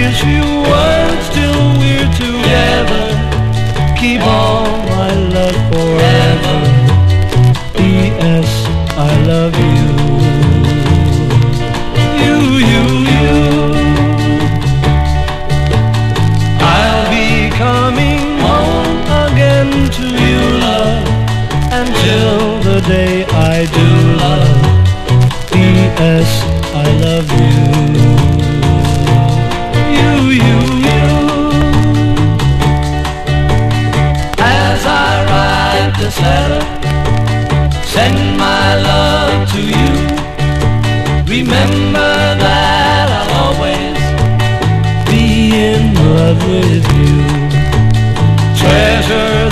these few words till we're together. Keep all my love forever. P.S. I love you. You. I'll be coming home again to you, love, until the day I do, love. P.S. I love you. You. As I write this letter, send my love to you. Remember that I'll always be in love with you.